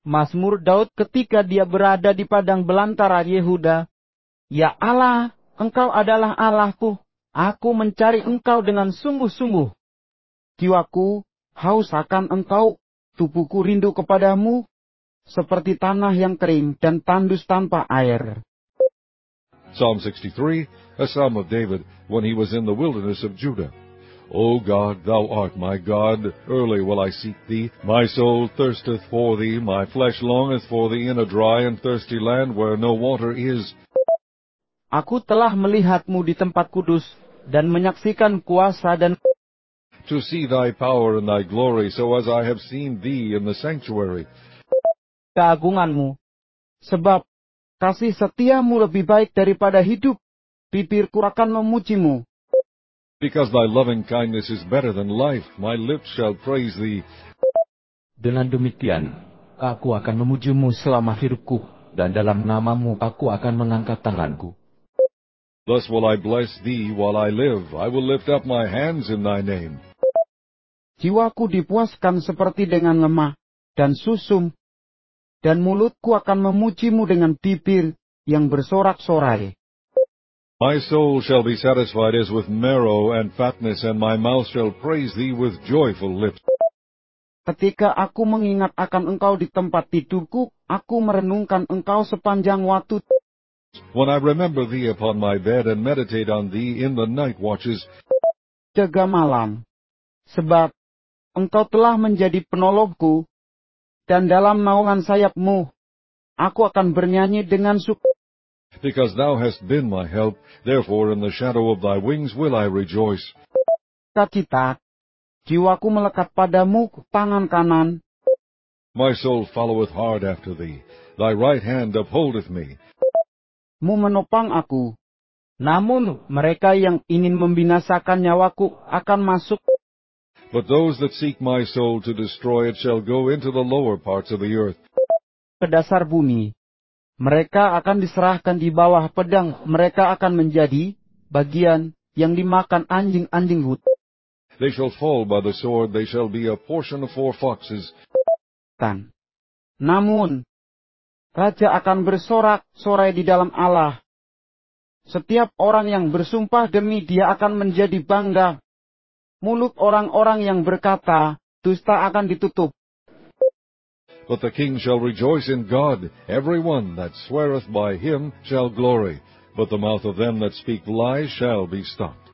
Mazmur Daud ketika dia berada di padang belantara Yehuda. Ya Allah, Engkau adalah Allahku. Aku mencari Engkau dengan sungguh-sungguh. Jiwaku haus akan Engkau, tubuhku rindu kepadamu, seperti tanah yang kering dan tandus tanpa air. Psalm 63, a psalm of David when he was in the wilderness of Judah. O God, Thou art my God, early will I seek Thee. My soul thirsteth for Thee, my flesh longeth for Thee in a dry and thirsty land where no water is. Aku telah melihatmu di tempat kudus, dan menyaksikan kuasa dan To see Thy power and Thy glory, so as I have seen Thee in the sanctuary. keagunganmu. Sebab kasih setiamu lebih baik daripada hidup, bibirku akan memujimu. Because Thy loving kindness is better than life, my lips shall praise Thee. Dengan demikian, aku akan memujimu selama hidupku, dan dalam namamu aku akan mengangkat tanganku. Thus will I bless Thee while I live. I will lift up my hands in Thy name. Jiwaku dipuaskan seperti dengan lemah dan susum, dan mulutku akan memujimu dengan bibir yang bersorak-sorai. My soul shall be satisfied as with marrow and fatness, and my mouth shall praise Thee with joyful lips. Ketika aku mengingat akan Engkau di tempat tidurku, aku merenungkan Engkau sepanjang waktu. When I remember Thee upon my bed and meditate on Thee in the night watches, Jaga malam, sebab Engkau telah menjadi penolongku, dan dalam naungan sayap-Mu, aku akan bernyanyi dengan because Thou hast been my help, therefore in the shadow of Thy wings will I rejoice. sukacita. Jiwaku melekat padamu, tangan kanan. My soul followeth hard after Thee. Thy right hand upholdeth me. Mu menopang aku. Namun mereka yang ingin membinasakan nyawaku akan masuk But those that seek my soul to destroy it shall go into the lower parts of the earth. ke dasar bumi. Mereka akan diserahkan di bawah pedang. Mereka akan menjadi bagian yang dimakan anjing-anjing hutan. They shall fall by the sword, they shall be a portion for foxes. Namun, Raja akan bersorak-sorai di dalam Allah. Setiap orang yang bersumpah demi Dia akan menjadi bangga. Mulut orang-orang yang berkata, dusta akan ditutup. But the king shall rejoice in God. Every one that sweareth by Him shall glory. But the mouth of them that speak lies shall be stopped.